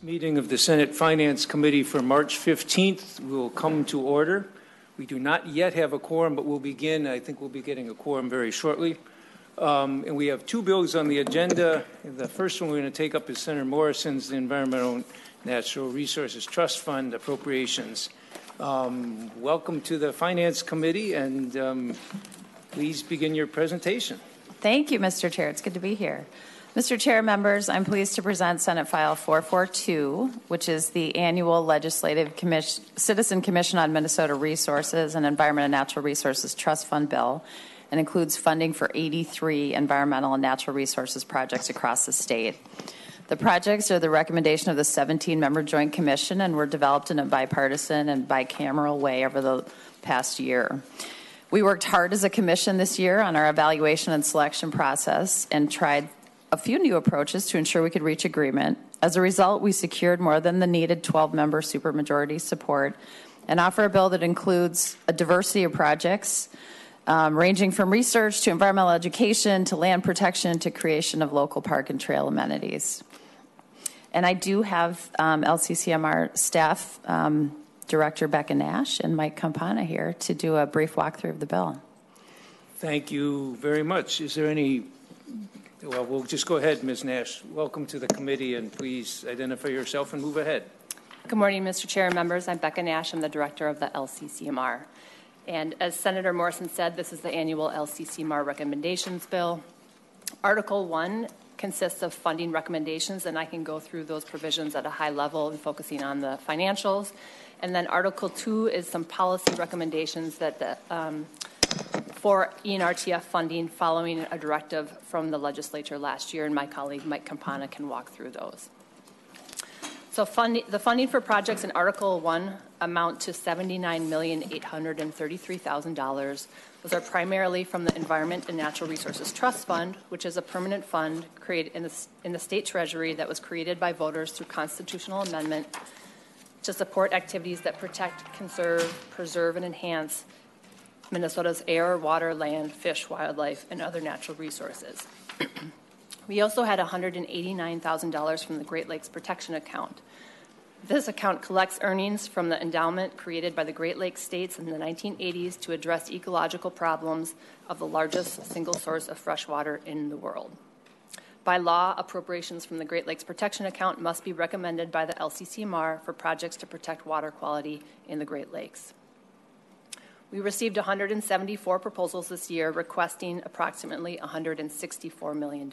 Meeting of the Senate Finance Committee for March 15th will come to order. We do not yet have a quorum, but we'll begin. I think we'll be getting a quorum very shortly. And we have two bills on the agenda. The first one we're going to take up is Senator Morrison's, the Environmental Natural Resources Trust Fund appropriations. Welcome to the Finance Committee, and please begin your presentation. Thank you, Mr. Chair. It's good to be here. Mr. Chair, members, I'm pleased to present Senate File 442, which is the annual Legislative Citizen Commission on Minnesota Resources and Environment and Natural Resources Trust Fund bill, and includes funding for 83 environmental and natural resources projects across the state. The projects are the recommendation of the 17-member Joint Commission and were developed in a bipartisan and bicameral way over the past year. We worked hard as a commission this year on our evaluation and selection process and tried a few new approaches to ensure we could reach agreement. As a result, we secured more than the needed 12-member supermajority support and offer a bill that includes a diversity of projects ranging from research to environmental education to land protection to creation of local park and trail amenities. And I do have LCCMR staff, Director Becca Nash and Mike Campana here to do a brief walkthrough of the bill. Thank you very much. Is there any... Well, we'll just go ahead, Ms. Nash. Welcome to the committee, and please identify yourself and move ahead. Good morning, Mr. Chair and members. I'm Becca Nash. I'm the director of the LCCMR. And as Senator Morrison said, this is the annual LCCMR recommendations bill. Article 1 consists of funding recommendations, and I can go through those provisions at a high level and focusing on the financials. And then Article 2 is some policy recommendations that for ENRTF funding following a directive from the legislature last year, and my colleague Mike Campana can walk through those. So the funding for projects in Article 1 amount to $79,833,000. Those are primarily from the Environment and Natural Resources Trust Fund, which is a permanent fund created in the state treasury that was created by voters through constitutional amendment to support activities that protect, conserve, preserve, and enhance Minnesota's air, water, land, fish, wildlife, and other natural resources. We also had $189,000 from the Great Lakes Protection Account. This account collects earnings from the endowment created by the Great Lakes states in the 1980s to address ecological problems of the largest single source of fresh water in the world. By law, appropriations from the Great Lakes Protection Account must be recommended by the LCCMR for projects to protect water quality in the Great Lakes. We received 174 proposals this year, requesting approximately $164 million.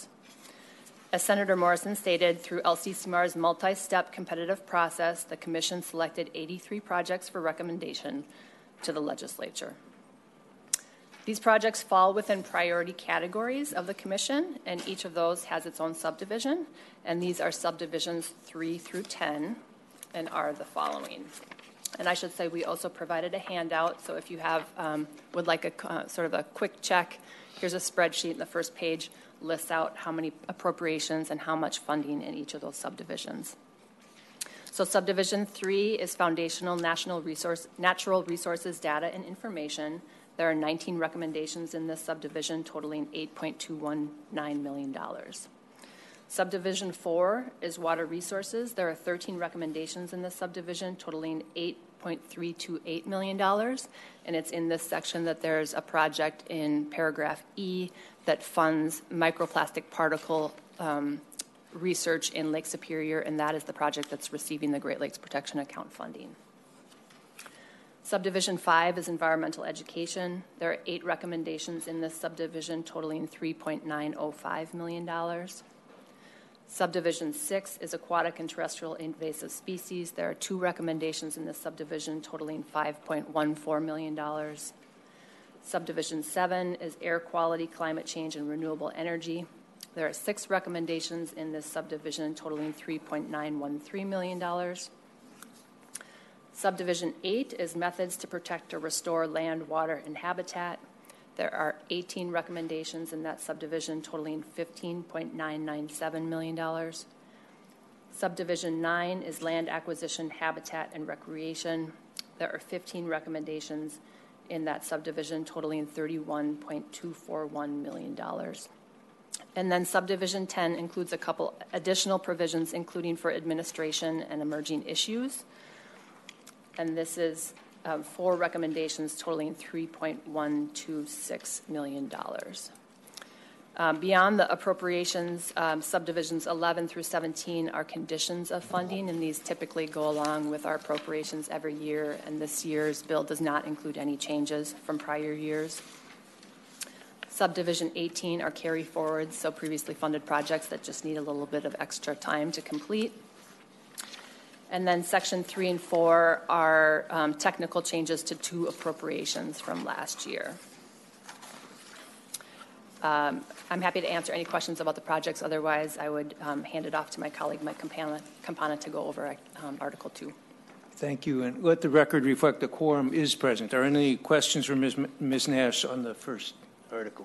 As Senator Morrison stated, through LCCMR's multi-step competitive process, the Commission selected 83 projects for recommendation to the legislature. These projects fall within priority categories of the Commission, and each of those has its own subdivision, and these are subdivisions 3 through 10, and are the following. And I should say we also provided a handout, so if you have would like a sort of a quick check, here's a spreadsheet. The first page lists out how many appropriations and how much funding in each of those subdivisions. So subdivision 3 is foundational natural resources data and information. There are 19 recommendations in this subdivision totaling $8.219 million. Subdivision 4 is water resources. There are 13 recommendations in this subdivision totaling $8.328 million, and it's in this section that there's a project in paragraph E that funds microplastic particle research in Lake Superior, and that is the project that's receiving the Great Lakes Protection Account funding. Subdivision 5 is environmental education. There are 8 recommendations in this subdivision totaling $3.905 million. Subdivision 6 is aquatic and terrestrial invasive species. There are 2 recommendations in this subdivision totaling $5.14 million. Subdivision 7 is air quality, climate change, and renewable energy. There are 6 recommendations in this subdivision totaling $3.913 million. Subdivision 8 is methods to protect or restore land, water, and habitat. There are 18 recommendations in that subdivision totaling $15.997 million. Subdivision 9 is land acquisition, habitat, and recreation. There are 15 recommendations in that subdivision totaling $31.241 million. And then subdivision 10 includes a couple additional provisions, including for administration and emerging issues. And this is 4 recommendations totaling $3.126 million. Beyond the appropriations, subdivisions 11 through 17 are conditions of funding, and these typically go along with our appropriations every year, and this year's bill does not include any changes from prior years. Subdivision 18 are carry forwards, so previously funded projects that just need a little bit of extra time to complete. And then section 3 and 4 are technical changes to 2 appropriations from last year. I'm happy to answer any questions about the projects. Otherwise, I would hand it off to my colleague, Mike Campana, to go over Article 2. Thank you. And let the record reflect the quorum is present. Are any questions for Ms. Nash on the first article?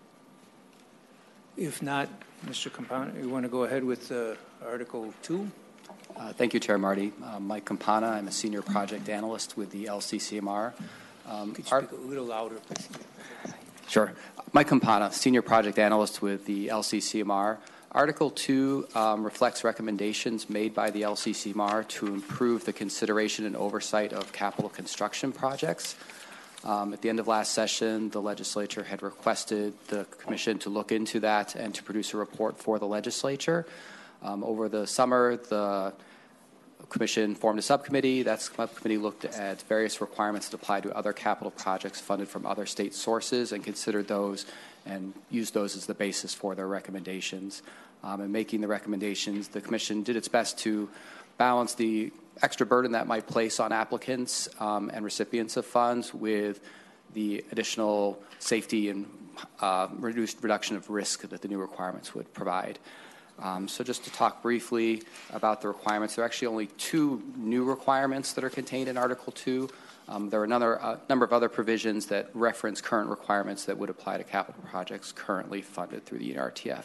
If not, Mr. Campana, you want to go ahead with Article 2? Thank you, Chair Marty. Mike Campana. I'm a senior project analyst with the LCCMR. Could you speak a little louder, please? Sure. Mike Campana, senior project analyst with the LCCMR. Article 2 reflects recommendations made by the LCCMR to improve the consideration and oversight of capital construction projects. At the end of last session, the legislature had requested the commission to look into that and to produce a report for the legislature. Over the summer, the commission formed a subcommittee. That subcommittee looked at various requirements that apply to other capital projects funded from other state sources and considered those and used those as the basis for their recommendations. In making the recommendations, the commission did its best to balance the extra burden that might place on applicants and recipients of funds with the additional safety and reduction of risk that the new requirements would provide. So just to talk briefly about the requirements, there are actually only 2 new requirements that are contained in Article 2. There are another number of other provisions that reference current requirements that would apply to capital projects currently funded through the ENRTF.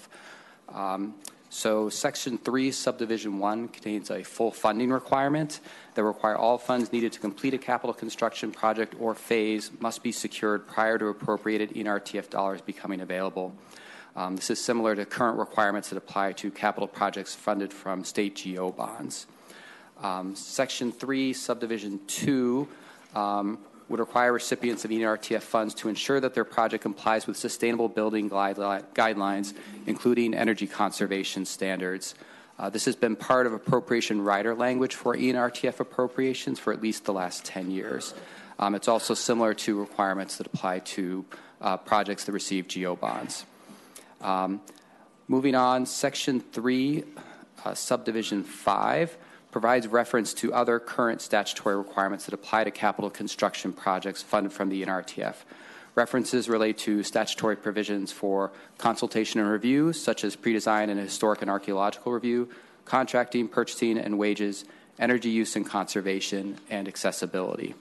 So Section 3, Subdivision 1 contains a full funding requirement that require all funds needed to complete a capital construction project or phase must be secured prior to appropriated ENRTF dollars becoming available. This is similar to current requirements that apply to capital projects funded from state GO bonds. Section 3, Subdivision 2 would require recipients of ENRTF funds to ensure that their project complies with sustainable building guidelines, including energy conservation standards. This has been part of appropriation rider language for ENRTF appropriations for at least the last 10 years. It's also similar to requirements that apply to projects that receive GO bonds. Moving on, Section 3, Subdivision 5, provides reference to other current statutory requirements that apply to capital construction projects funded from the ENRTF. References relate to statutory provisions for consultation and review, such as pre-design and historic and archaeological review, contracting, purchasing, and wages, energy use and conservation, and accessibility.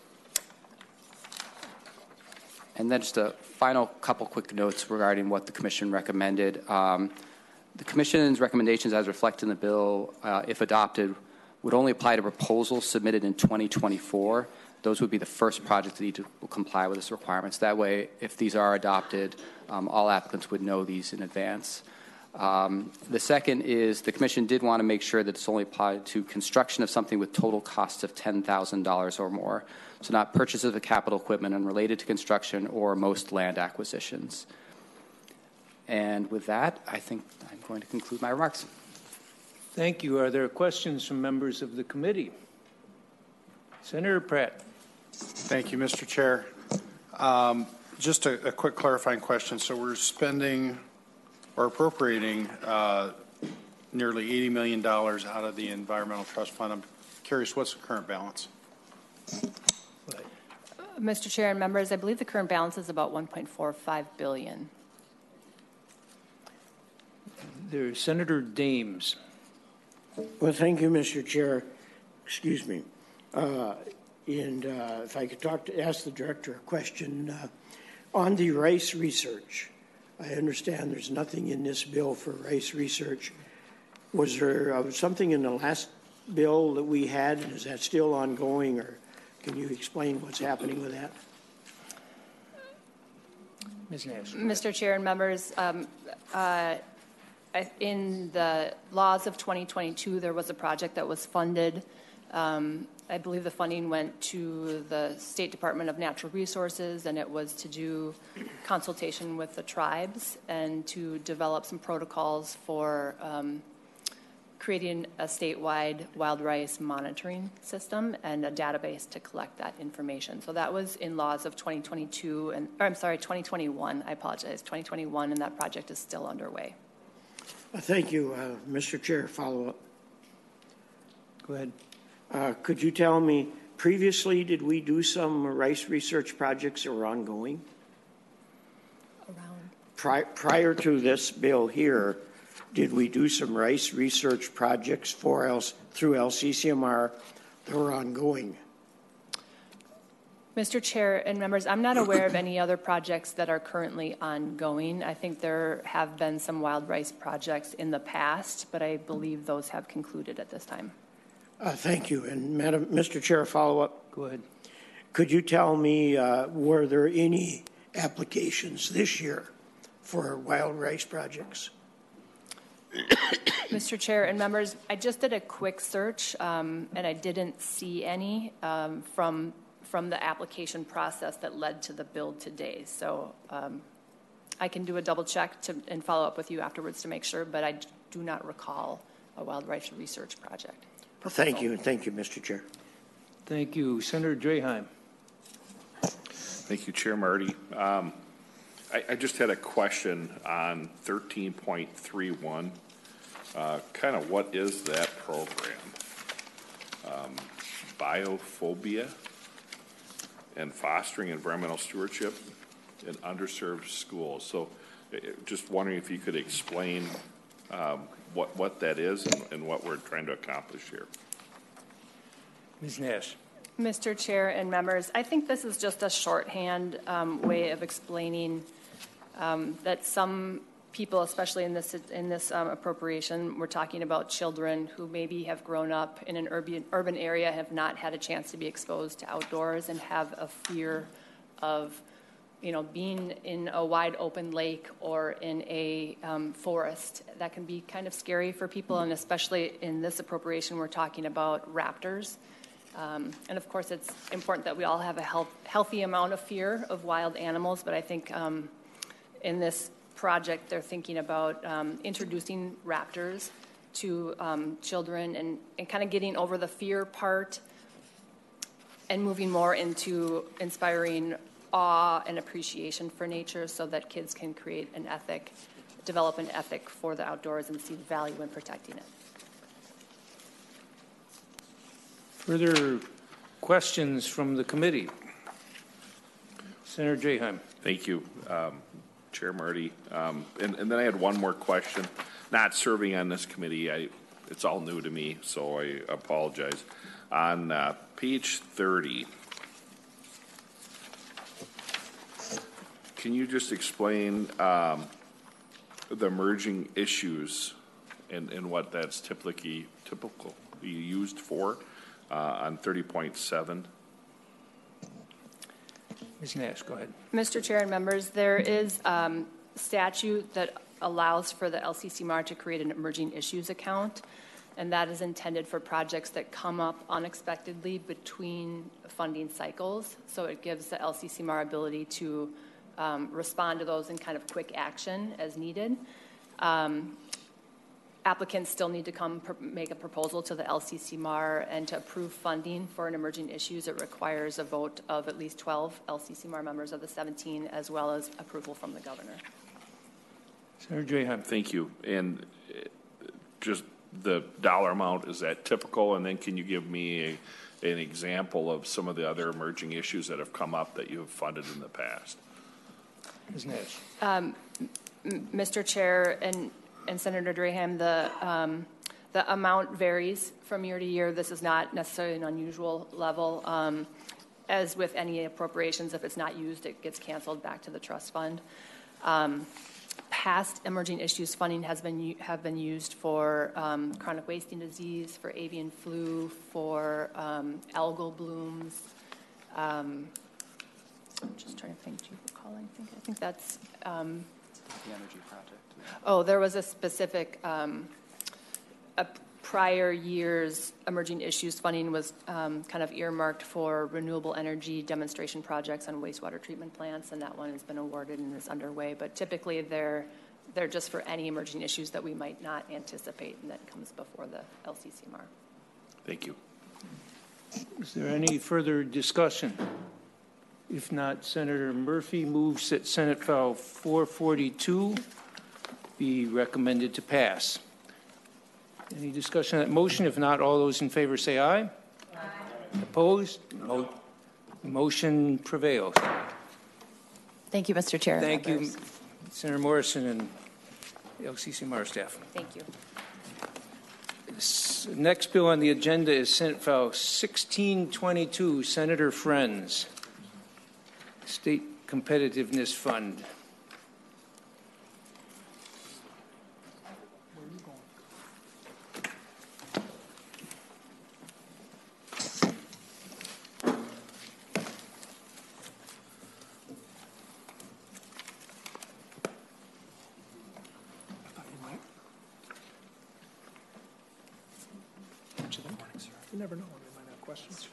And then just a final couple quick notes regarding what the Commission recommended. The Commission's recommendations as reflected in the bill, if adopted, would only apply to proposals submitted in 2024. Those would be the first projects that need to comply with this requirements. That way, if these are adopted, all applicants would know these in advance. The second is the Commission did want to make sure that it's only applied to construction of something with total costs of $10,000 or more. So not purchases of capital equipment unrelated to construction or most land acquisitions. And with that, I think I'm going to conclude my remarks. Thank you. Are there questions from members of the committee? Senator Pratt. Thank you, Mr. Chair. Just a quick clarifying question. So we're spending or appropriating nearly $80 million out of the Environmental Trust Fund. I'm curious, what's the current balance? Mr. Chair and members, I believe the current balance is about $1.45 billion. There's Senator Dames. Well, thank you, Mr. Chair. Excuse me. If I could ask the director a question on the rice research. I understand there's nothing in this bill for rice research. Was there something in the last bill that we had? Is that still ongoing, or can you explain what's happening with that? Ms. Nash. Mr. Chair and members, in the laws of 2022, there was a project that was funded. I believe the funding went to the State Department of Natural Resources, and it was to do consultation with the tribes and to develop some protocols for creating a statewide wild rice monitoring system and a database to collect that information. So that was in laws of 2022, or I'm sorry, 2021. I apologize, 2021, and that project is still underway. Thank you, Mr. Chair. Follow up. Go ahead. Could you tell me, previously, did we do some rice research projects that were ongoing? Prior to this bill here, did we do some rice research projects through LCCMR that were ongoing? Mr. Chair and members, I'm not aware of any other projects that are currently ongoing. I think there have been some wild rice projects in the past, but I believe those have concluded at this time. Thank you. And Mr. Chair, follow up. Go ahead. Could you tell me, were there any applications this year for wild rice projects? Mr. Chair and members, I just did a quick search, and I didn't see any from the application process that led to the build today. So I can do a double check and follow up with you afterwards to make sure, but I do not recall a wild rice research project. Thank you, and thank you, Mr. Chair. Thank you. Senator Draheim. Thank you, Chair Marty. I just had a question on 13.31. Kind of what is that program? Biophobia and fostering environmental stewardship in underserved schools. So just wondering if you could explain what that is and what we're trying to accomplish here. Ms. Nash. Mr. Chair and members, I think this is just a shorthand way of explaining that some people, especially in this appropriation, we're talking about children who maybe have grown up in an urban area, have not had a chance to be exposed to outdoors, and have a fear of, being in a wide open lake or in a forest. That can be kind of scary for people, and especially in this appropriation, we're talking about raptors. And of course, it's important that we all have a healthy amount of fear of wild animals, but I think in this project, they're thinking about introducing raptors to children and kind of getting over the fear part and moving more into inspiring awe and appreciation for nature so that kids can develop an ethic for the outdoors and see the value in protecting it. Further questions from the committee? Senator Draheim. Thank you, Chair Marty. And then I had one more question. Not serving on this committee, it's all new to me, so I apologize. On page 30, can you just explain the emerging issues and what that's typically used for on 30.7? Ms. Nash, go ahead. Mr. Chair and members, there is statute that allows for the LCCMR to create an emerging issues account, and that is intended for projects that come up unexpectedly between funding cycles. So it gives the LCCMR ability to respond to those in kind of quick action as needed. Applicants still need to make a proposal to the LCCMR, and to approve funding for an emerging issues, it requires a vote of at least 12 LCCMR members of the 17, as well as approval from the governor. Senator Draheim. Thank you. And just the dollar amount, is that typical? And then can you give me an example of some of the other emerging issues that have come up that you have funded in the past? Ms. Nash. Mr. Chair and Senator Draheim, the amount varies from year to year. This is not necessarily an unusual level. As with any appropriations, if it's not used, it gets canceled back to the trust fund. Past emerging issues funding have been used for chronic wasting disease, for avian flu, for algal blooms, I'm just trying to think. Do you recall anything? I think that's. The energy project. Oh, there was a specific, a prior year's emerging issues funding was kind of earmarked for renewable energy demonstration projects on wastewater treatment plants, and that one has been awarded and is underway. But typically, they're just for any emerging issues that we might not anticipate, and that comes before the LCCMR. Thank you. Is there any further discussion? If not, Senator Murphy moves that Senate File 442 be recommended to pass. Any discussion on that motion? If not, all those in favor say aye. Aye. Opposed? Motion prevails. Thank you, Mr. Chair. Thank you, Senator Morrison and the LCCMR staff. Thank you. Next bill on the agenda is Senate File 1622, Senator Friends, State Competitiveness Fund. You never know when they might have questions.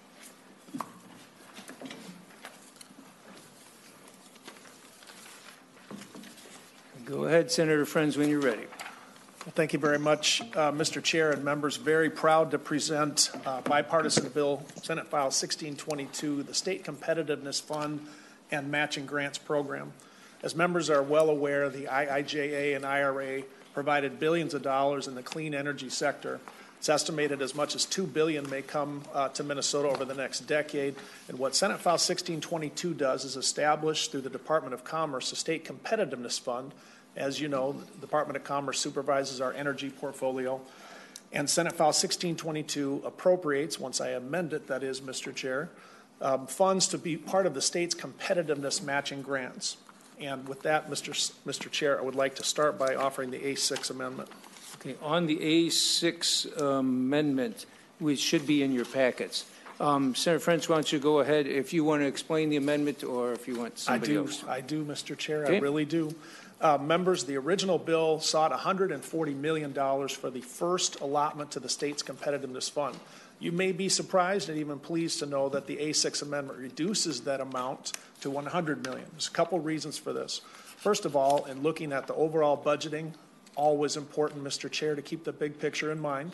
Go ahead, Senator Friends, when you're ready. Well, thank you very much, Mr. Chair and members. Very proud to present bipartisan bill, Senate File 1622, the State Competitiveness Fund and Matching Grants Program. As members are well aware, the IIJA and IRA provided billions of dollars in the clean energy sector. It's estimated as much as $2 billion may come to Minnesota over the next decade. And what Senate File 1622 does is establish through the Department of Commerce a state competitiveness fund. As you know, the Department of Commerce supervises our energy portfolio. And Senate File 1622 appropriates, once I amend it, that is, Mr. Chair, funds to be part of the state's competitiveness matching grants. And with that, Mr. Chair, I would like to start by offering the A6 amendment. Okay, on the A6 amendment, which should be in your packets. Senator Friends, why don't you go ahead if you want to explain the amendment or if you want somebody else. I do, Mr. Chair. Okay. I really do. Members, the original bill sought $140 million for the first allotment to the state's competitiveness fund. You may be surprised and even pleased to know that the A6 amendment reduces that amount to $100 million. There's a couple reasons for this. First of all, in looking at the overall budgeting, always important, Mr. Chair, to keep the big picture in mind.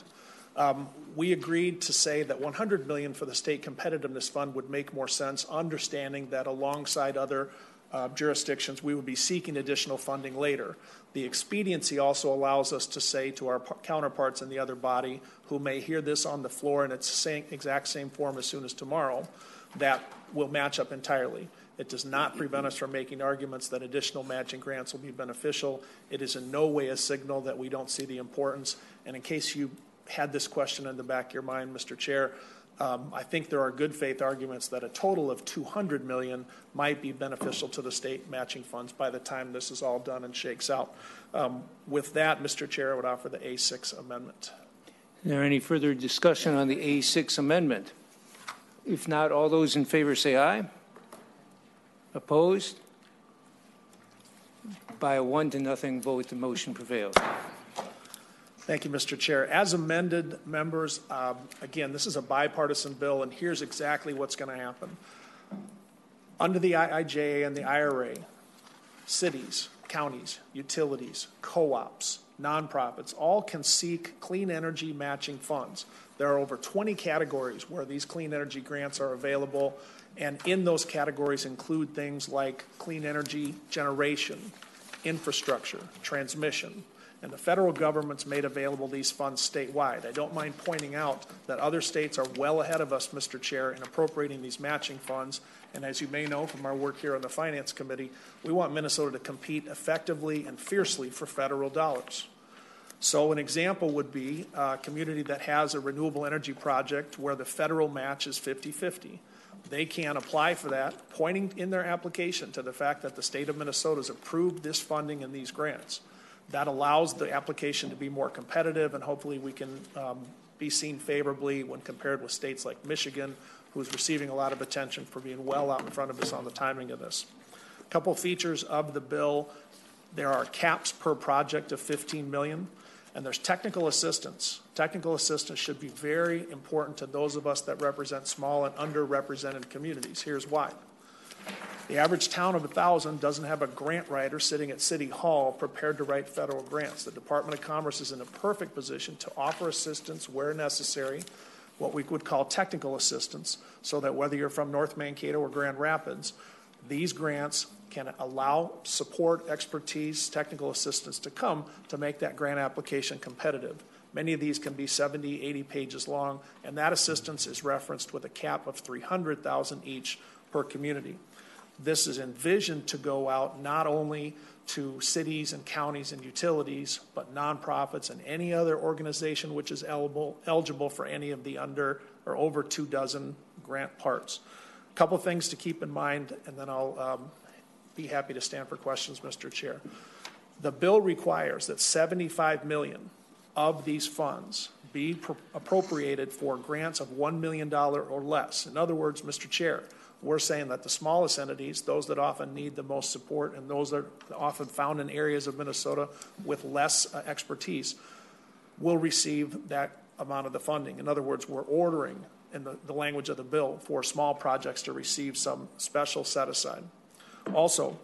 We agreed to say that $100 million for the State Competitiveness Fund would make more sense, understanding that alongside other jurisdictions, we would be seeking additional funding later. The expediency also allows us to say to our counterparts in the other body who may hear this on the floor in its exact same form as soon as tomorrow, that will match up entirely. It does not prevent us from making arguments that additional matching grants will be beneficial. It is in no way a signal that we don't see the importance. And in case you had this question in the back of your mind, Mr. Chair, I think there are good faith arguments that a total of $200 million might be beneficial to the state matching funds by the time this is all done and shakes out. With that, Mr. Chair, I would offer the A6 amendment. Is there any further discussion on the A6 amendment? If not, all those in favor say aye. Opposed? By a 1-0 vote, the motion prevails. Thank you, Mr. Chair. As amended, members, again, this is a bipartisan bill, and here's exactly what's going to happen. Under the IIJA and the IRA, cities, counties, utilities, co-ops, nonprofits, all can seek clean energy matching funds. There are over 20 categories where these clean energy grants are available, and in those categories include things like clean energy generation, infrastructure, transmission. And the federal government's made available these funds statewide. I don't mind pointing out that other states are well ahead of us, Mr. Chair, in appropriating these matching funds. And as you may know from our work here on the Finance Committee, we want Minnesota to compete effectively and fiercely for federal dollars. So an example would be a community that has a renewable energy project where the federal match is 50-50. They can apply for that, pointing in their application to the fact that the state of Minnesota has approved this funding and these grants. That allows the application to be more competitive, and hopefully we can be seen favorably when compared with states like Michigan, who's receiving a lot of attention for being well out in front of us on the timing of this. A couple features of the bill: there are caps per project of $15 million, and there's technical assistance. Technical assistance should be very important to those of us that represent small and underrepresented communities. Here's why. The average town of 1,000 doesn't have a grant writer sitting at City Hall prepared to write federal grants. The Department of Commerce is in a perfect position to offer assistance where necessary, what we would call technical assistance, so that whether you're from North Mankato or Grand Rapids, these grants can allow support, expertise, technical assistance to come to make that grant application competitive. Many of these can be 70, 80 pages long, and that assistance is referenced with a cap of $300,000 each per community. This is envisioned to go out not only to cities and counties and utilities, but nonprofits and any other organization which is eligible for any of the under or over 24 grant parts. A couple things to keep in mind, and then I'll be happy to stand for questions, Mr. Chair. The bill requires that $75 million of these funds be appropriated for grants of $1 million or less. In other words, Mr. Chair, we're saying that the smallest entities, those that often need the most support and those that are often found in areas of Minnesota with less expertise, will receive that amount of the funding. In other words, we're ordering, in the language of the bill, for small projects to receive some special set aside. Also,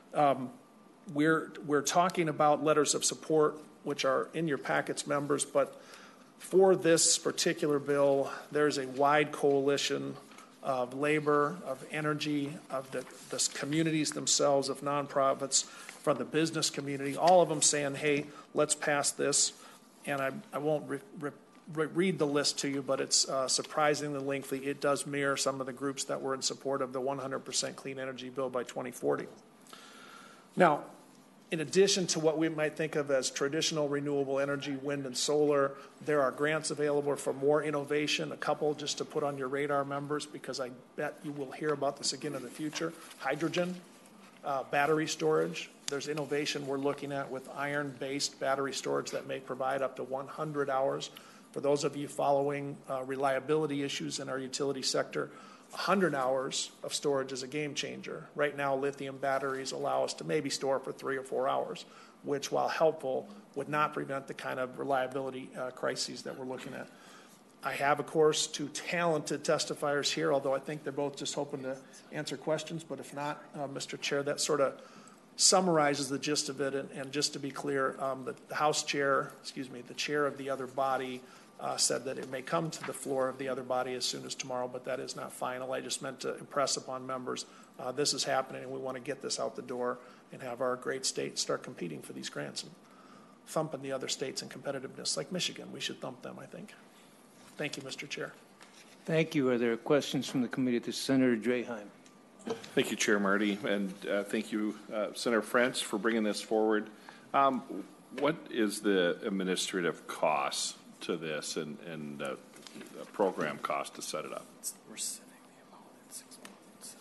we're talking about letters of support, which are in your packets, members, but for this particular bill, there's a wide coalition of labor, of energy, of the communities themselves, of nonprofits, from the business community, all of them saying, hey, let's pass this. And I won't read the list to you, but it's surprisingly lengthy. It does mirror some of the groups that were in support of the 100% clean energy bill by 2040. Now, in addition to what we might think of as traditional renewable energy, wind and solar, there are grants available for more innovation. A couple just to put on your radar, members, because I bet you will hear about this again in the future. Hydrogen, battery storage. There's innovation we're looking at with iron-based battery storage that may provide up to 100 hours. For those of you following reliability issues in our utility sector, 100 hours of storage is a game changer. Right now, lithium batteries allow us to maybe store for 3 or 4 hours, which, while helpful, would not prevent the kind of reliability crises that we're looking at. I have, of course, 2 talented testifiers here, although I think they're both just hoping to answer questions. But if not, Mr. Chair, that sort of summarizes the gist of it. And just to be clear, the House chair, the chair of the other body, said that it may come to the floor of the other body as soon as tomorrow, but that is not final. I just meant to impress upon members this is happening, and we want to get this out the door and have our great state start competing for these grants and thumping the other states in competitiveness. Like Michigan, we should thump them, I think. Thank you, Mr. Chair. Thank you. Are there questions from the committee to Senator Draheim? Thank you, Chair Marty, and thank you, Senator Frentz, for bringing this forward. What is the administrative cost to this and program cost to set it up? We're setting the amount at 6 months.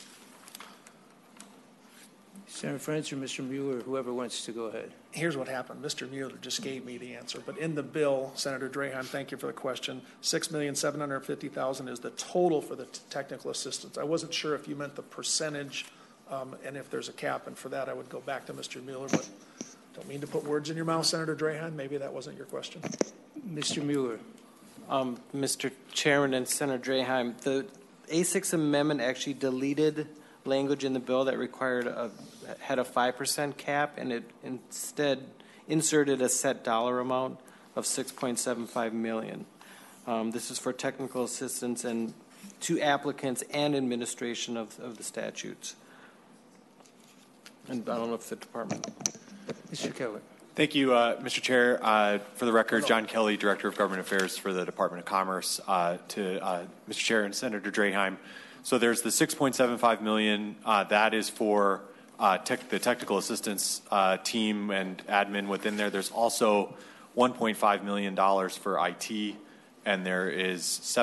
Senator Frentz or Mr. Mueller, whoever wants to go ahead. Here's what happened. Mr. Mueller just gave me the answer. But in the bill, Senator Draheim, thank you for the question, $6,750,000 is the total for the technical assistance. I wasn't sure if you meant the percentage and if there's a cap, and for that I would go back to Mr. Mueller, but don't mean to put words in your mouth, Senator Draheim. Maybe that wasn't your question. Mr. Mueller. Mr. Chairman and Senator Draheim, the A6 amendment actually deleted language in the bill that had a 5% cap, and it instead inserted a set dollar amount of $6.75 million. This is for technical assistance and to applicants and administration of the statutes. And I don't know if the department. Mr. Keller. Thank you, Mr. Chair. For the record, John Kelly, Director of Government Affairs for the Department of Commerce. To Mr. Chair and Senator Draheim. So there's the $6.75 million. That is for the technical assistance team and admin within there. There's also $1.5 million for IT, and there is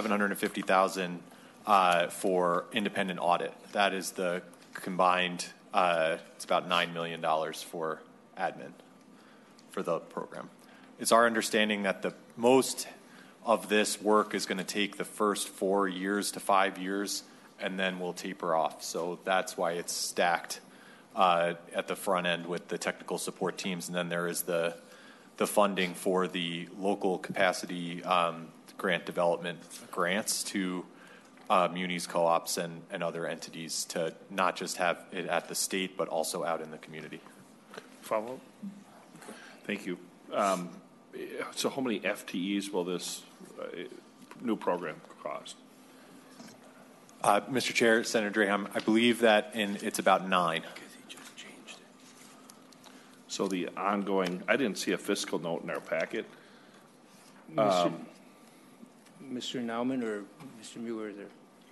$750,000 for independent audit. That is the combined. It's about $9 million for admin for the program. It's our understanding that the most of this work is going to take the first 4 years to 5 years, and then we'll taper off. So that's why it's stacked at the front end with the technical support teams, and then there is the funding for the local capacity grant development grants to munis, co-ops, and other entities to not just have it at the state, but also out in the community. Follow-up? Thank you. So how many FTEs will this new program cost? Mr. Chair, Senator Draheim, I believe that it's about 9. So the ongoing, I didn't see a fiscal note in our packet. Mr. Nauman or Mr. Mueller there?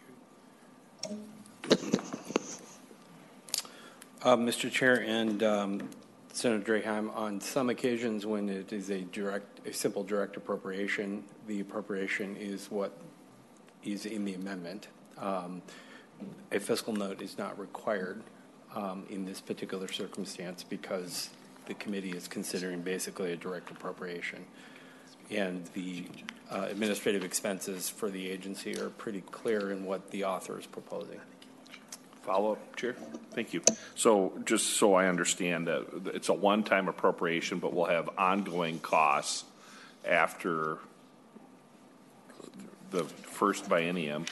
Mr. Chair and Senator Draheim, on some occasions when it is a simple direct appropriation, the appropriation is what is in the amendment. A fiscal note is not required in this particular circumstance because the committee is considering basically a direct appropriation. And the administrative expenses for the agency are pretty clear in what the author is proposing. Follow-up, Chair? Thank you. So just so I understand, it's a one-time appropriation, but we'll have ongoing costs after the first biennium,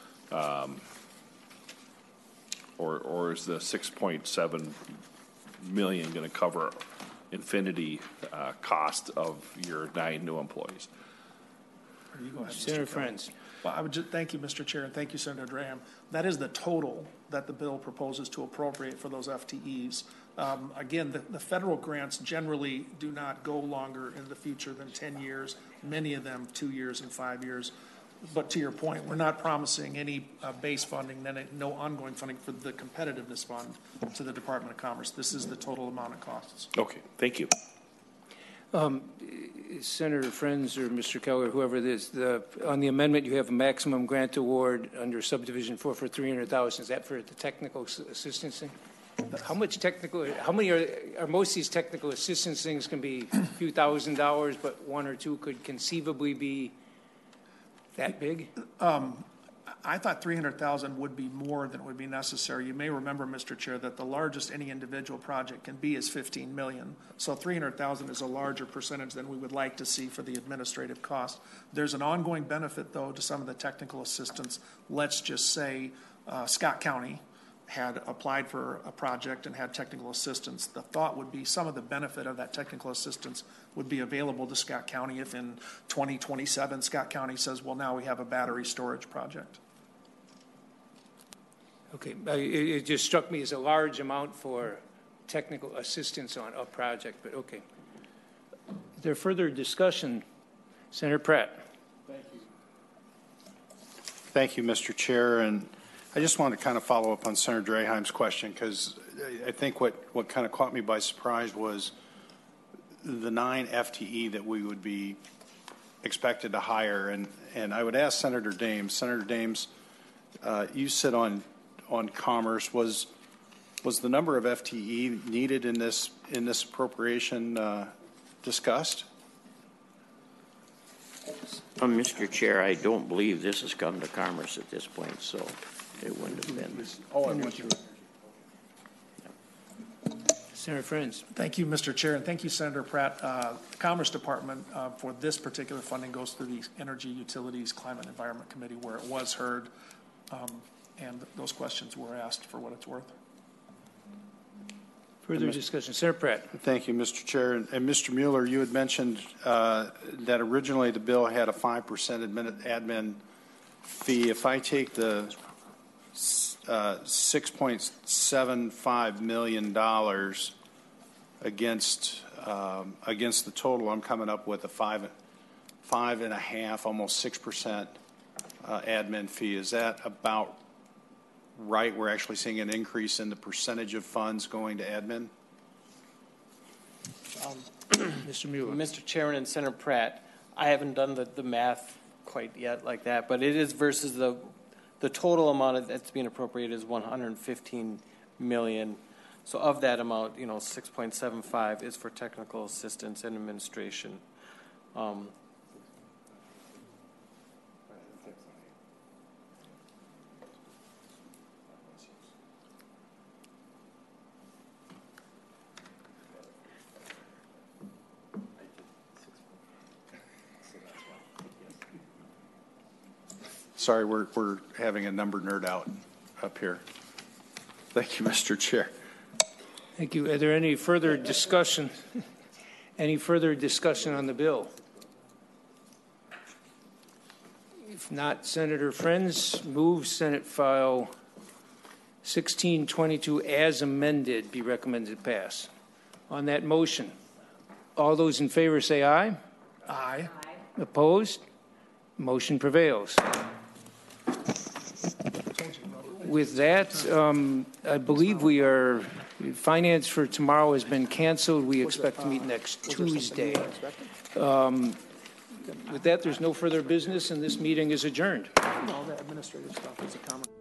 or is the 6.7 million going to cover infinity cost of your 9 new employees? Senator Friends. Well, I would just thank you, Mr. Chair, and thank you, Senator Draheim. That is the total that the bill proposes to appropriate for those FTEs. Again, the federal grants generally do not go longer in the future than 10 years, many of them 2 years and 5 years. But to your point, we're not promising any base funding, then no ongoing funding for the competitiveness fund to the Department of Commerce. This is the total amount of costs. Okay, thank you. Senator Friends or Mr. Keller, whoever it is, on the amendment, you have a maximum grant award under subdivision 4 for $300,000. Is that for the technical assistance thing? How many are most of these technical assistance things can be a few $1,000s, but 1 or 2 could conceivably be that big? I thought 300,000 would be more than would be necessary. You may remember, Mr. Chair, that the largest any individual project can be is 15 million. So 300,000 is a larger percentage than we would like to see for the administrative cost. There's an ongoing benefit, though, to some of the technical assistance. Let's just say Scott County had applied for a project and had technical assistance. The thought would be some of the benefit of that technical assistance would be available to Scott County if in 2027 Scott County says, well, now we have a battery storage project. Okay, it just struck me as a large amount for technical assistance on a project, but okay. Is there further discussion? Senator Pratt. Thank you. Thank you, Mr. Chair. And I just want to kind of follow up on Senator Draheim's question, because I think what kind of caught me by surprise was the 9 FTE that we would be expected to hire. And I would ask Senator Dames. Senator Dames, you sit on Commerce. Was the number of FTE needed in this appropriation discussed? Mr. Chair, I don't believe this has come to Commerce at this point, so it wouldn't have been. Oh, I want you. Senator Friends. Thank you, Mr. Chair, and thank you, Senator Pratt. The Commerce Department for this particular funding goes through the Energy, Utilities, Climate, and Environment Committee, where it was heard. And those questions were asked for what it's worth. Further discussion. Senator Pratt. Thank you, Mr. Chair. And Mr. Mueller, you had mentioned that originally the bill had a 5% admin fee. If I take the $6.75 million against the total, I'm coming up with a 5.5, almost 6% admin fee. Is that about right? We're actually seeing an increase in the percentage of funds going to admin? Mr. Mueller. Mr. Chairman and Senator Pratt, I haven't done the math quite yet like that, but it is versus the total amount that's being appropriated is 115 million. So of that amount, 6.75 is for technical assistance and administration. Sorry, we're having a number nerd out up here. Thank you, Mr. Chair. Thank you. Are there any further discussion? Any further discussion on the bill? If not, Senator Friends moves Senate File 1622 as amended be recommended to pass. On that motion, all those in favor say aye. Aye. Opposed? Motion prevails. With that, I believe we are, finance for tomorrow has been canceled. We expect to meet next Tuesday. With that, there's no further business, and this meeting is adjourned. All the administrative stuff is a comment.